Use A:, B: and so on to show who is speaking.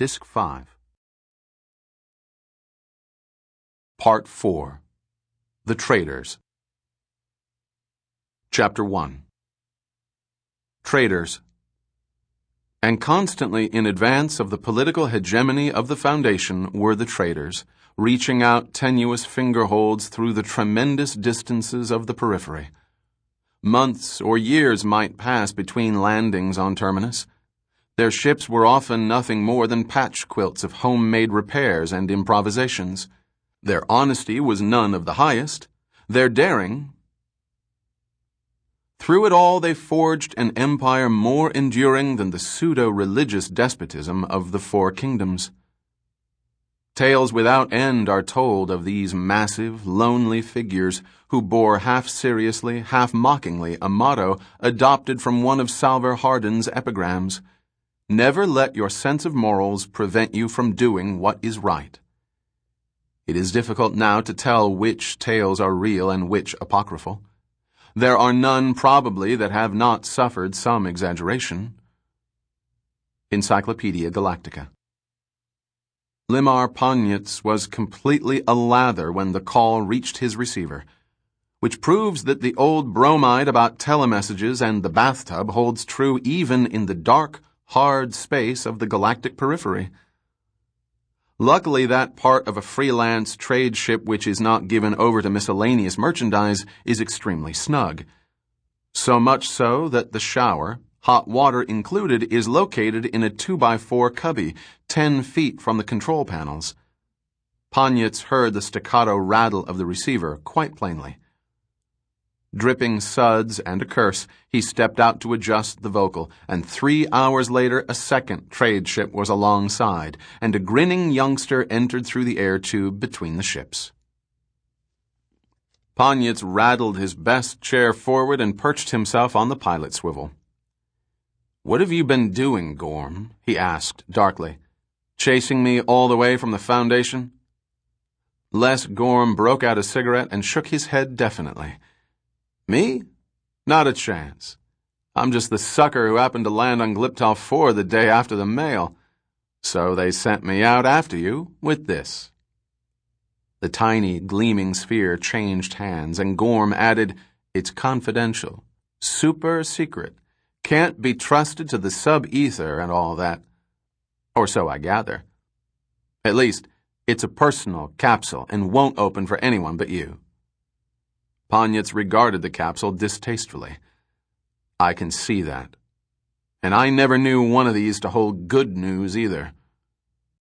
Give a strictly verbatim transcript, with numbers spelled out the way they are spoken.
A: Disc five. Part four. The Traders. Chapter one. Traders. And constantly in advance of the political hegemony of the Foundation were the traders, reaching out tenuous fingerholds through the tremendous distances of the periphery. Months or years might pass between landings on Terminus. Their ships were often nothing more than patch quilts of homemade repairs and improvisations. Their honesty was none of the highest. Their daring... Through it all they forged an empire more enduring than the pseudo-religious despotism of the Four Kingdoms. Tales without end are told of these massive, lonely figures who bore half-seriously, half-mockingly a motto adopted from one of Salvor Hardin's epigrams: "Never let your sense of morals prevent you from doing what is right." It is difficult now to tell which tales are real and which apocryphal. There are none, probably, that have not suffered some exaggeration. Encyclopedia Galactica. Limar Ponyitz was completely alather when the call reached his receiver, which proves that the old bromide about telemessages and the bathtub holds true even in the dark, hard space of the galactic periphery. Luckily, that part of a freelance trade ship which is not given over to miscellaneous merchandise is extremely snug. So much so that the shower, hot water included, is located in a two by four cubby, ten feet from the control panels. Ponyitz heard the staccato rattle of the receiver quite plainly. Dripping suds and a curse, he stepped out to adjust the vocal, and three hours later a second trade ship was alongside, and a grinning youngster entered through the air tube between the ships. Ponyitz rattled his best chair forward and perched himself on the pilot swivel. "What have you been doing, Gorm?" he asked darkly. "Chasing me all the way from the Foundation?" Les Gorm broke out a cigarette and shook his head definitely. "Me? Not a chance. I'm just the sucker who happened to land on Gliptal four the day after the mail. So they sent me out after you with this." The tiny, gleaming sphere changed hands, and Gorm added, "It's confidential. Super secret. Can't be trusted to the sub-ether and all that. Or so I gather. At least, it's a personal capsule and won't open for anyone but you." Ponyitz regarded the capsule distastefully. "I can see that. And I never knew one of these to hold good news either."